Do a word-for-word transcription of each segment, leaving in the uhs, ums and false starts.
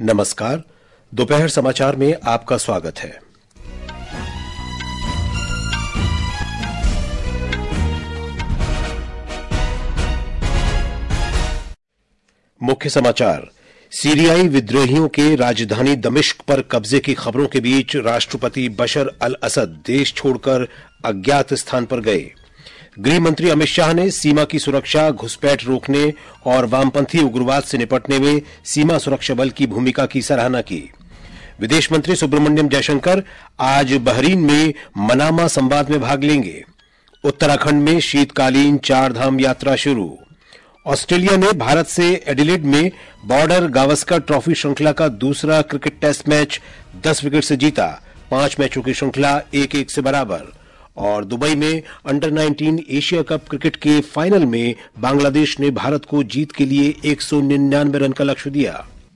नमस्कार। दोपहर समाचार में आपका स्वागत है। मुख्य समाचार। सीरियाई विद्रोहियों के राजधानी दमिश्क पर कब्जे की खबरों के बीच राष्ट्रपति बशर अल असद देश छोड़कर अज्ञात स्थान पर गए। गृह मंत्री अमित शाह ने सीमा की सुरक्षा, घुसपैठ रोकने और वामपंथी उग्रवाद से निपटने में सीमा सुरक्षा बल की भूमिका की सराहना की। विदेश मंत्री सुब्रमण्यम जयशंकर आज बहरीन में मनामा संवाद में भाग लेंगे। उत्तराखंड में शीतकालीन चार धाम यात्रा शुरू। ऑस्ट्रेलिया ने भारत से एडिलेड में बॉर्डर गावस्कर ट्रॉफी श्रृंखला का दूसरा क्रिकेट टेस्ट मैच दस विकेट से जीता। पांच मैचों की श्रृंखला एक एक से बराबर। और दुबई में under nineteen Asia Cup cricket के फाइनल में बांग्लादेश ने भारत को जीत के लिए एक सौ निन्यानवे रन का लक्ष्य दिया।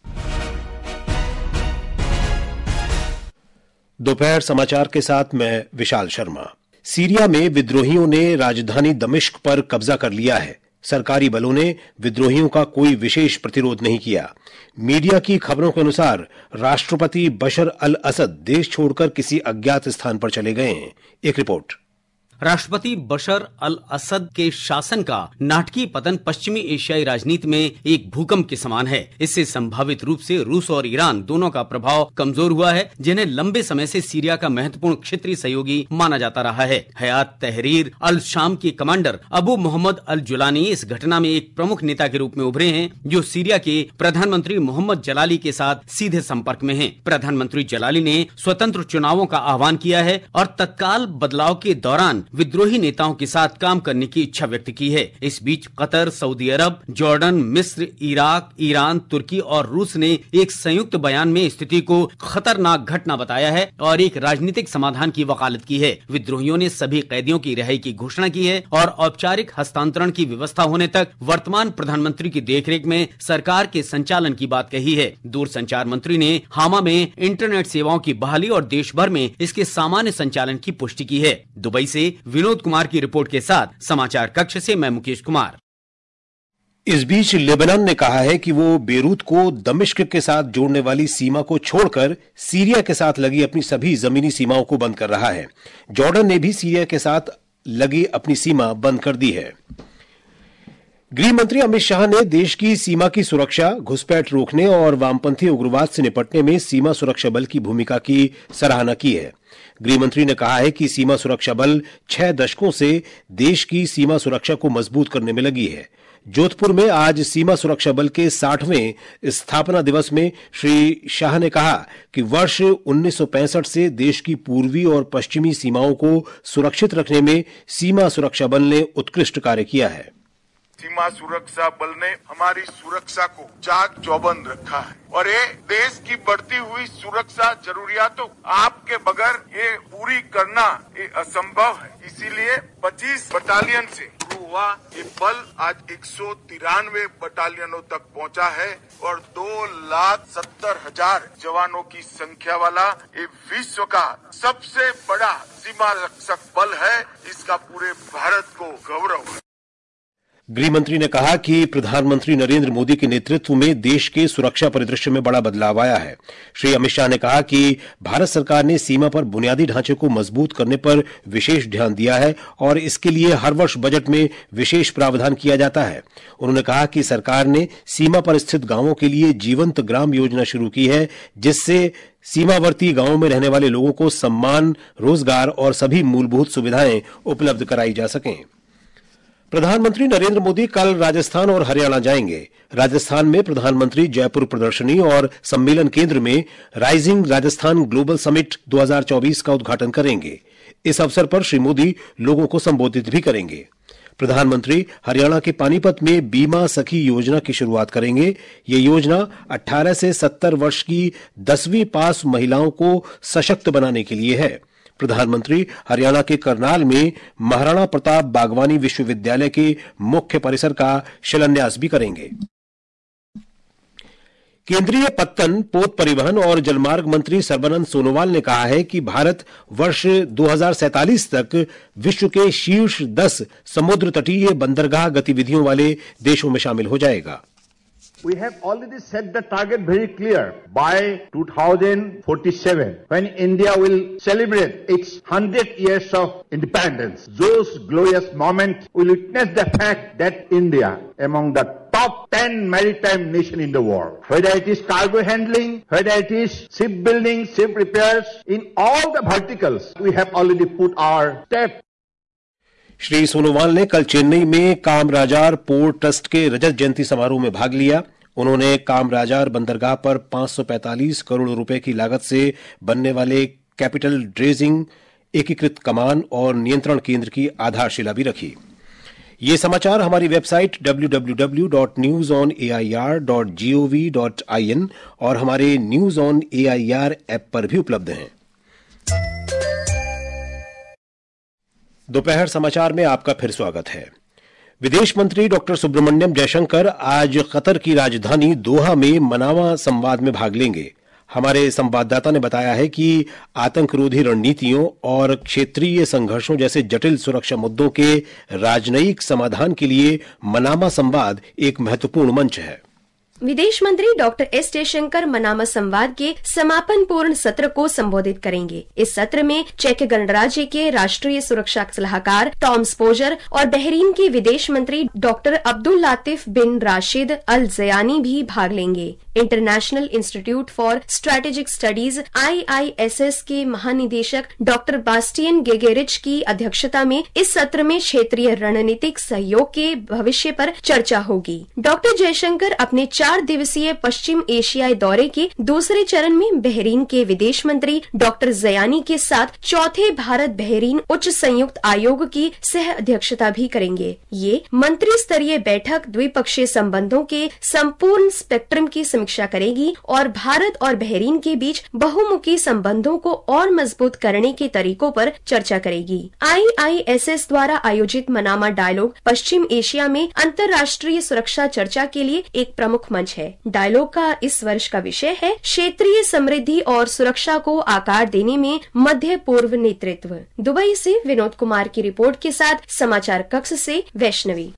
दोपहर समाचार के साथ मैं विशाल शर्मा। सीरिया में विद्रोहियों ने राजधानी दमिश्क पर कब्जा कर लिया है। सरकारी बलों ने विद्रोहियों का कोई विशेष प्रतिरोध नहीं किया। मीडिया की खबरों के अनुसार राष्ट्रपति बशर अल असद देश छोड़कर किसी अज्ञात स्थान पर चले गए हैं। एक रिपोर्ट। राष्ट्रपति बशर अल असद के शासन का नाटकीय पतन पश्चिमी एशियाई राजनीति में एक भूकंप के समान है। इससे संभावित रूप से रूस और ईरान दोनों का प्रभाव कमजोर हुआ है, जिन्हें लंबे समय से सीरिया का महत्वपूर्ण क्षेत्रीय सहयोगी माना जाता रहा है। हयात तहरीर अल शाम के commander Abu Mohammad al Julani इस घटना में एक प्रमुख नेता के रूप में उभरे हैं, जो सीरिया के प्रधानमंत्री मोहम्मद जलाली के साथ सीधे संपर्क में हैं। प्रधानमंत्री जलाली ने स्वतंत्र चुनावों का आह्वान किया है और तत्काल बदलाव के दौरान विद्रोही नेताओं के साथ काम करने की इच्छा व्यक्त की है। इस बीच कतर, सऊदी अरब, जॉर्डन, मिस्र, इराक, ईरान, तुर्की और रूस ने एक संयुक्त बयान में स्थिति को खतरनाक घटना बताया है और एक राजनीतिक समाधान की वकालत की है। विद्रोहियों ने सभी कैदियों की रिहाई की घोषणा की है और औपचारिक हस्तांतरण की व्यवस्था होने तक वर्तमान प्रधानमंत्री की देखरेख में सरकार के संचालन की बात कही है। दूरसंचार मंत्री ने हामा में इंटरनेट सेवाओं की बहाली और देश भर में इसके सामान्य संचालन की पुष्टि की है। दुबई से विनोद कुमार की रिपोर्ट के साथ समाचार कक्ष से मैं मुकेश कुमार। इस बीच लेबनान ने कहा है कि वो बेरूत को दमिश्क के साथ जोड़ने वाली सीमा को छोड़कर सीरिया के साथ लगी अपनी सभी जमीनी सीमाओं को बंद कर रहा है। जॉर्डन ने भी सीरिया के साथ लगी अपनी सीमा बंद कर दी है। गृह मंत्री अमित शाह ने देश की सीमा की सुरक्षा, घुसपैठ रोकने और वामपंथी उग्रवाद से निपटने में सीमा सुरक्षा बल की भूमिका की सराहना की है। गृह मंत्री ने कहा है कि सीमा सुरक्षा बल छह दशकों से देश की सीमा सुरक्षा को मजबूत करने में लगी है। जोधपुर में आज सीमा सुरक्षा बल के साठवें स्थापना दिवस में श्री शाह ने कहा कि वर्ष उन्नीस सौ पैंसठ से देश की पूर्वी और पश्चिमी सीमाओं को सुरक्षित रखने में सीमा सुरक्षा बल ने उत्कृष्ट कार्य किया है। सीमा सुरक्षा बल ने हमारी सुरक्षा को चाक चौबंद रखा है और ये देश की बढ़ती हुई सुरक्षा जरूरियातों आपके बगैर ये पूरी करना ये असंभव है। इसीलिए पच्चीस बटालियन से शुरू हुआ ये बल आज एक सौ तिरानवे बटालियनों तक पहुंचा है और दो लाख सत्तर हजार जवानों की संख्या वाला ये विश्व का सबसे बड़ा सीमा रक्षक बल है। इसका पूरे भारत को गौरव है। गृह मंत्री ने कहा कि प्रधानमंत्री नरेंद्र मोदी के नेतृत्व में देश के सुरक्षा परिदृश्य में बड़ा बदलाव आया है। श्री अमित शाह ने कहा कि भारत सरकार ने सीमा पर बुनियादी ढांचे को मजबूत करने पर विशेष ध्यान दिया है और इसके लिए हर वर्ष बजट में विशेष प्रावधान किया जाता है। उन्होंने कहा कि सरकार ने सीमा पर स्थित गांवों के लिए जीवंत ग्राम योजना शुरू की है, जिससे सीमावर्ती गांवों में रहने वाले लोगों को सम्मान, रोजगार और सभी मूलभूत सुविधाएं उपलब्ध कराई जा सकें। प्रधानमंत्री नरेंद्र मोदी कल राजस्थान और हरियाणा जाएंगे। राजस्थान में प्रधानमंत्री जयपुर प्रदर्शनी और सम्मेलन केंद्र में राइजिंग राजस्थान ग्लोबल समिट दो हज़ार चौबीस का उद्घाटन करेंगे। इस अवसर पर श्री मोदी लोगों को संबोधित भी करेंगे। प्रधानमंत्री हरियाणा के पानीपत में बीमा सखी योजना की शुरुआत करेंगे। ये योजना अठारह से सत्तर वर्ष की दसवीं पास महिलाओं को सशक्त बनाने के लिए है। प्रधानमंत्री हरियाणा के करनाल में महाराणा प्रताप बागवानी विश्वविद्यालय के मुख्य परिसर का शिलान्यास भी करेंगे। केंद्रीय पत्तन, पोत परिवहन और जलमार्ग मंत्री सर्बानंद सोनोवाल ने कहा है कि भारत वर्ष दो हज़ार सैंतालीस तक विश्व के शीर्ष दस समुद्र तटीय बंदरगाह गतिविधियों वाले देशों में शामिल हो जाएगा। We have already set the target very clear. By two thousand forty-seven, when India will celebrate its one hundred years of independence, those glorious moments will witness the fact that India, among the top ten maritime nations in the world, whether it is cargo handling, whether it is shipbuilding, ship repairs, in all the verticals, we have already put our step. Shri Sonowal ने कल चेन्नई में Kamarajar port trust के रजत जयंती समारोह में भाग लिया। उन्होंने कामराजार बंदरगाह पर पांच सौ पैंतालीस करोड़ रुपए की लागत से बनने वाले कैपिटल ड्रेजिंग एकीकृत कमान और नियंत्रण केंद्र की आधारशिला भी रखी। ये समाचार हमारी website W W W dot news on A I R dot G O V dot I N और हमारे news on A I R app पर भी उपलब्ध हैं। दोपहर समाचार में आपका फिर स्वागत है। विदेश मंत्री डॉक्टर सुब्रमण्यम जयशंकर आज कतर की राजधानी दोहा में मनामा संवाद में भाग लेंगे। हमारे संवाददाता ने बताया है कि आतंकरोधी रणनीतियों और क्षेत्रीय संघर्षों जैसे जटिल सुरक्षा मुद्दों के राजनयिक समाधान के लिए मनामा संवाद एक महत्वपूर्ण मंच है। विदेश मंत्री डॉक्टर एस जयशंकर मनामा संवाद के समापन पूर्ण सत्र को संबोधित करेंगे। इस सत्र में चेक गणराज्य के राष्ट्रीय सुरक्षा सलाहकार टॉम स्पोजर और बहरीन के विदेश मंत्री doctor Abdul Latif bin Rashid al Zayani भी भाग लेंगे। International Institute for Strategic Studies I I S S के महानिदेशक डॉक्टर बास्टियन गेगेरिच की अध्यक्षता में इस सत्र में क्षेत्रीय रणनीतिक सहयोग के भविष्य पर चर्चा होगी। डॉक्टर जयशंकर अपने चार दिवसीय पश्चिम एशियाई दौरे के दूसरे चरण में बहरीन के विदेश मंत्री डॉक्टर ज़यानी के साथ चौथे भारत बहरीन उच्च संयुक्त आयोग की सह अध्यक्षता भी करेंगे। ये मंत्री स्तरीय बैठक द्विपक्षीय संबंधों के संपूर्ण स्पेक्ट्रम की समीक्षा करेगी और भारत और बहरीन के बीच बहुमुखी संबंधों को और मजबूत करने के तरीकों पर चर्चा करेगी। आई आई एस एस द्वारा आयोजित मनामा डायलॉग पश्चिम एशिया में अंतर्राष्ट्रीय सुरक्षा चर्चा के लिए एक प्रमुख मंच है। डायलॉग का इस वर्ष का विषय है क्षेत्रीय समृद्धि और सुरक्षा को आकार देने में मध्य पूर्व नेतृत्व। दुबई से विनोद कुमार की रिपोर्ट के साथ समाचार कक्ष से वैष्णवी।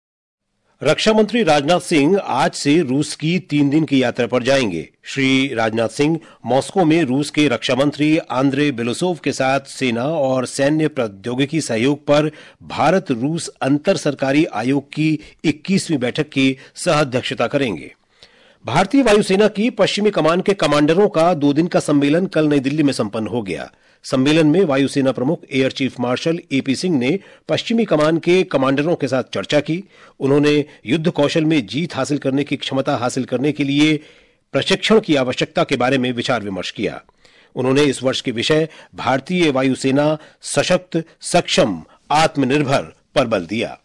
रक्षा मंत्री राजनाथ सिंह आज से रूस की तीन दिन की यात्रा पर जाएंगे। श्री राजनाथ सिंह मॉस्को में रूस के रक्षा मंत्री आंद्रे बेलोसोव के साथ सेना और सैन्य प्रौद्योगिकी सहयोग पर भारत रूस अंतर सरकारी आयोग की इक्कीसवीं बैठक की सह अध्यक्षता करेंगे। भारतीय वायुसेना की पश्चिमी कमान के कमांडरों का दो दिन का सम्मेलन कल नई दिल्ली में संपन्न हो गया। सम्मेलन में वायुसेना प्रमुख Air Chief Marshal A P Singh ने पश्चिमी कमान के कमांडरों के साथ चर्चा की। उन्होंने युद्ध कौशल में जीत हासिल करने की क्षमता हासिल करने के लिए प्रशिक्षण की आवश्यकता के बारे में विचार विमर्श किया। उन्होंने इस वर्ष के विषय भारतीय वायुसेना सशक्त, सक्षम, आत्मनिर्भर पर बल दिया।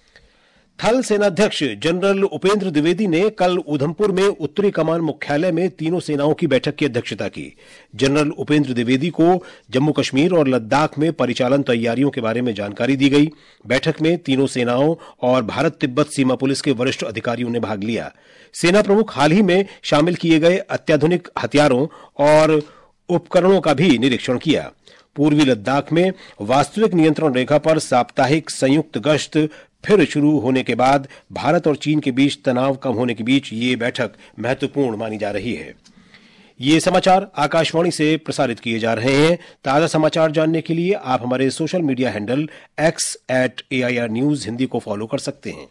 थल सेनाध्यक्ष जनरल उपेंद्र द्विवेदी ने कल उधमपुर में उत्तरी कमान मुख्यालय में तीनों सेनाओं की बैठक की अध्यक्षता की। जनरल उपेंद्र द्विवेदी को जम्मू कश्मीर और लद्दाख में परिचालन तैयारियों के बारे में जानकारी दी गई। बैठक में तीनों सेनाओं और भारत तिब्बत सीमा पुलिस के वरिष्ठ अधिकारियों ने भाग लिया। सेना प्रमुख हाल ही में शामिल किए गए अत्याधुनिक हथियारों और उपकरणों का भी निरीक्षण किया। पूर्वी लद्दाख में वास्तविक नियंत्रण रेखा पर साप्ताहिक संयुक्त गश्त फिर शुरू होने के बाद भारत और चीन के बीच तनाव कम होने के बीच ये बैठक महत्वपूर्ण मानी जा रही है। ये समाचार आकाशवाणी से प्रसारित किए जा रहे हैं। ताजा समाचार जानने के लिए आप हमारे social media handle X at A I R news Hindi को फॉलो कर सकते हैं।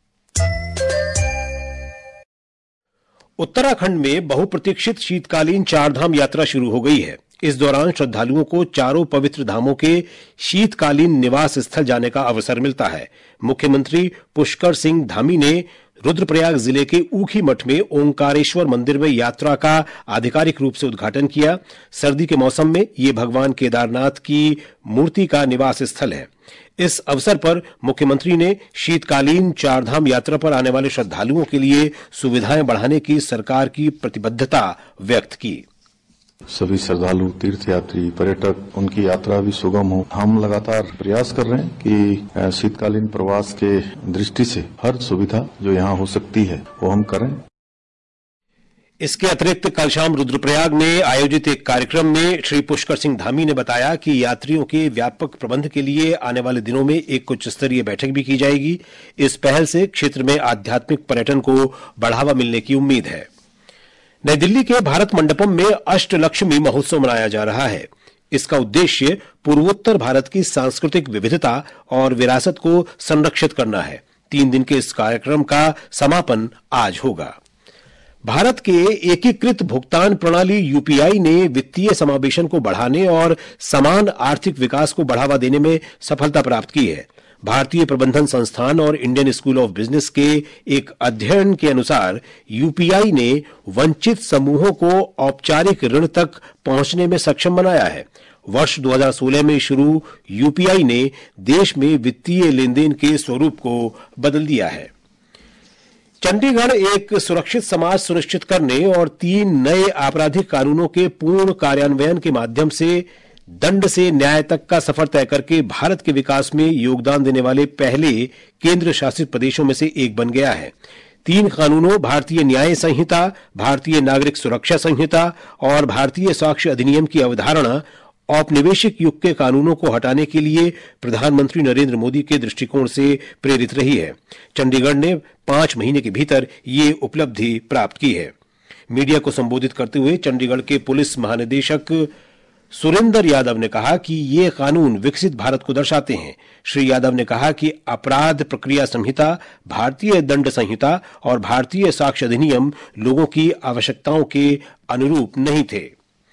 उत्तराखंड में बहुप्रतीक्षित शीतकालीन चारधाम यात्रा शुरू हो गई है। इस दौरान श्रद्धालुओं को चारों पवित्र धामों के शीतकालीन निवास स्थल जाने का अवसर मिलता है। मुख्यमंत्री पुष्कर सिंह धामी ने रुद्रप्रयाग जिले के ऊखी मठ में ओंकारेश्वर मंदिर में यात्रा का आधिकारिक रूप से उद्घाटन किया। सर्दी के मौसम में ये भगवान केदारनाथ की मूर्ति का निवास स्थल है। इस अवसर पर मुख्यमंत्री ने शीतकालीन चारधाम यात्रा पर आने वाले श्रद्धालुओं के लिए सुविधाएं बढ़ाने की सरकार की प्रतिबद्धता व्यक्त की। सभी श्रद्धालु, तीर्थयात्री, पर्यटक, उनकी यात्रा भी सुगम हो। हम लगातार प्रयास कर रहे हैं कि शीतकालीन प्रवास के दृष्टि से हर सुविधा जो यहाँ हो सकती है वो हम करें। इसके अतिरिक्त कल शाम रुद्रप्रयाग में आयोजित एक कार्यक्रम में श्री पुष्कर सिंह धामी ने बताया कि यात्रियों के व्यापक प्रबंध के लिए आने वाले दिनों में एक उच्च स्तरीय बैठक भी की जाएगी। इस पहल से क्षेत्र में आध्यात्मिक पर्यटन को बढ़ावा मिलने की उम्मीद है। नई दिल्ली के भारत मंडपम में अष्टलक्ष्मी महोत्सव मनाया जा रहा है। इसका उद्देश्य पूर्वोत्तर भारत की सांस्कृतिक विविधता और विरासत को संरक्षित करना है। तीन दिन के इस कार्यक्रम का समापन आज होगा। भारत के एकीकृत भुगतान प्रणाली यूपीआई ने वित्तीय समावेशन को बढ़ाने और समान आर्थिक विकास को बढ़ावा देने में सफलता प्राप्त की है। भारतीय प्रबंधन संस्थान और इंडियन स्कूल ऑफ बिजनेस के एक अध्ययन के अनुसार यूपीआई ने वंचित समूहों को औपचारिक ऋण तक पहुंचने में सक्षम बनाया है। वर्ष दो हज़ार सोलह में शुरू यूपीआई ने देश में वित्तीय लेनदेन के स्वरूप को बदल दिया है। चंडीगढ़ एक सुरक्षित समाज सुनिश्चित करने और तीन नए आपराधिक कानूनों के पूर्ण कार्यान्वयन के माध्यम से दंड से न्याय तक का सफर तय करके भारत के विकास में योगदान देने वाले पहले केंद्र शासित प्रदेशों में से एक बन गया है। तीन कानूनों भारतीय न्याय संहिता, भारतीय नागरिक सुरक्षा संहिता और भारतीय साक्ष्य अधिनियम की अवधारणा औपनिवेशिक युग के कानूनों को हटाने के लिए प्रधानमंत्री नरेंद्र मोदी के दृष्टिकोण से प्रेरित रही है। चंडीगढ़ ने पांच महीने के भीतर ये उपलब्धि प्राप्त की है। मीडिया को संबोधित करते हुए चंडीगढ़ के पुलिस महानिदेशक सुरेंद्र यादव ने कहा कि ये कानून विकसित भारत को दर्शाते हैं। श्री यादव ने कहा कि अपराध प्रक्रिया संहिता, भारतीय दंड संहिता और भारतीय साक्ष्य अधिनियम लोगों की आवश्यकताओं के अनुरूप नहीं थे।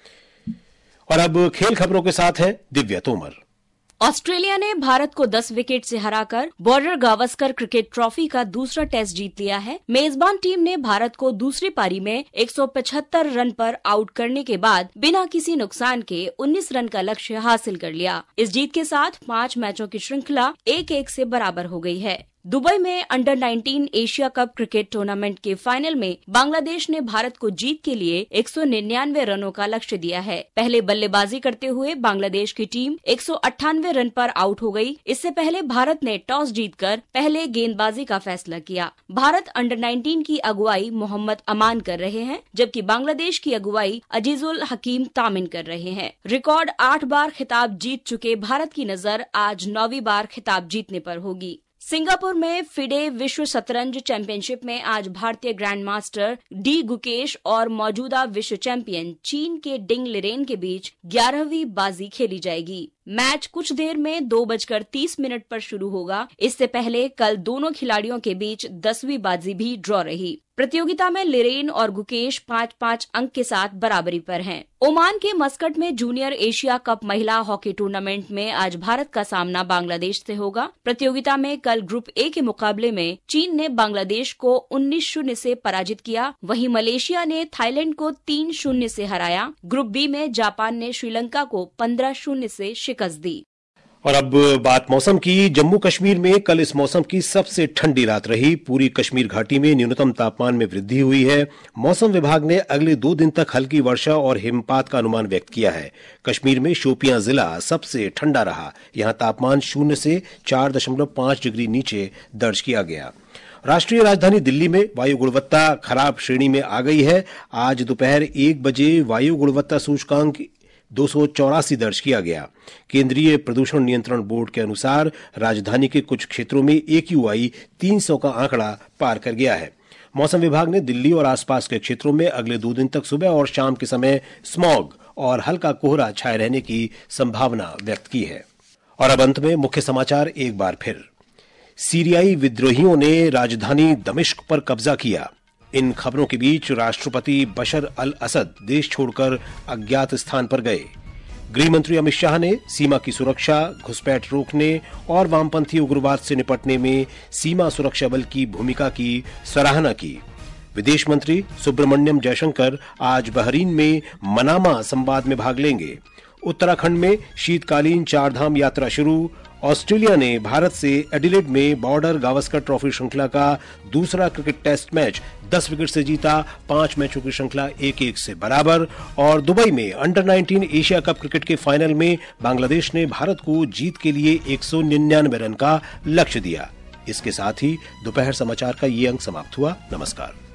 और अब खेल खबरों के साथ है दिव्या तोमर। ऑस्ट्रेलिया ने भारत को दस विकेट से हराकर बॉर्डर गावस्कर क्रिकेट ट्रॉफी का दूसरा टेस्ट जीत लिया है। मेजबान टीम ने भारत को दूसरी पारी में एक सौ पचहत्तर रन पर आउट करने के बाद बिना किसी नुकसान के उन्नीस रन का लक्ष्य हासिल कर लिया। इस जीत के साथ पांच मैचों की श्रृंखला एक एक से बराबर हो गई है। दुबई में under nineteen Asia Cup cricket tournament के फाइनल में बांग्लादेश ने भारत को जीत के लिए एक सौ निन्यानवे रनों का लक्ष्य दिया है। पहले बल्लेबाजी करते हुए बांग्लादेश की टीम एक सौ अट्ठानवे रन पर आउट हो गई। इससे पहले भारत ने टॉस जीतकर पहले गेंदबाजी का फैसला किया। भारत अंडर नाइनटीन की अगुवाई मोहम्मद अमान कर रहे हैं, जबकि बांग्लादेश की अगुवाई अजीजुल हकीम तामिन कर रहे हैं। रिकॉर्ड आठ बार खिताब जीत चुके भारत की नजर आज नौवीं बार खिताब जीतने पर होगी। सिंगापुर में फिडे विश्व शतरंज चैंपियनशिप में आज भारतीय ग्रैंड मास्टर डी गुकेश और मौजूदा विश्व चैंपियन चीन के डिंग लिरेन के बीच ग्यारहवीं बाजी खेली जाएगी। मैच कुछ देर में दो बजकर तीस मिनट पर शुरू होगा। इससे पहले कल दोनों खिलाड़ियों के बीच दसवीं बाजी भी ड्रॉ रही। प्रतियोगिता में लिरेन और गुकेश पाँच पाँच अंक के साथ बराबरी पर हैं। ओमान के मस्कट में जूनियर एशिया कप महिला हॉकी टूर्नामेंट में आज भारत का सामना बांग्लादेश से होगा। प्रतियोगिता में कल ग्रुप ए के मुकाबले में चीन ने बांग्लादेश को उन्नीस शून्य से पराजित किया। वहीं मलेशिया ने थाईलैंड को तीन शून्य से हराया। ग्रुप बी में जापान ने श्रीलंका को पंद्रह शून्य से शिकस्त दी। और अब बात मौसम की। जम्मू कश्मीर में कल इस मौसम की सबसे ठंडी रात रही। पूरी कश्मीर घाटी में न्यूनतम तापमान में वृद्धि हुई है। मौसम विभाग ने अगले दो दिन तक हल्की वर्षा और हिमपात का अनुमान व्यक्त किया है। कश्मीर में शोपियां जिला सबसे ठंडा रहा। यहां तापमान शून्य से चार दशमलव पांच डिग्री नीचे दर्ज किया गया। राष्ट्रीय राजधानी दिल्ली में वायु गुणवत्ता खराब श्रेणी में आ गई है। आज दोपहर एक बजे वायु गुणवत्ता सूचकांक दो सौ चौरासी दर्ज किया गया। केंद्रीय प्रदूषण नियंत्रण बोर्ड के अनुसार राजधानी के कुछ क्षेत्रों में एक्यूआई तीन सौ का आंकड़ा पार कर गया है। मौसम विभाग ने दिल्ली और आसपास के क्षेत्रों में अगले दो दिन तक सुबह और शाम के समय स्मॉग और हल्का कोहरा छाए रहने की संभावना व्यक्त की है। और अब अंत में मुख्य समाचार एक बार फिर। सीरियाई विद्रोहियों ने राजधानी दमिश्क पर कब्जा किया। इन खबरों के बीच राष्ट्रपति बशर अल असद देश छोड़कर अज्ञात स्थान पर गए। गृह मंत्री अमित शाह ने सीमा की सुरक्षा, घुसपैठ रोकने और वामपंथी उग्रवाद से निपटने में सीमा सुरक्षा बल की भूमिका की सराहना की। विदेश मंत्री सुब्रमण्यम जयशंकर आज बहरीन में मनामा संवाद में भाग लेंगे। उत्तराखंड में शीतकालीन चारधाम यात्रा शुरू। ऑस्ट्रेलिया ने भारत से एडिलेड में बॉर्डर गावस्कर ट्रॉफी श्रृंखला का दूसरा क्रिकेट टेस्ट मैच दस विकेट से जीता। पांच मैचों की श्रृंखला एक एक से बराबर। और दुबई में under nineteen Asia Cup cricket के फाइनल में बांग्लादेश ने भारत को जीत के लिए एक सौ निन्यानवे रन का लक्ष्य दिया। इसके साथ ही दोपहर समाचार का ये अंक समाप्त हुआ। नमस्कार।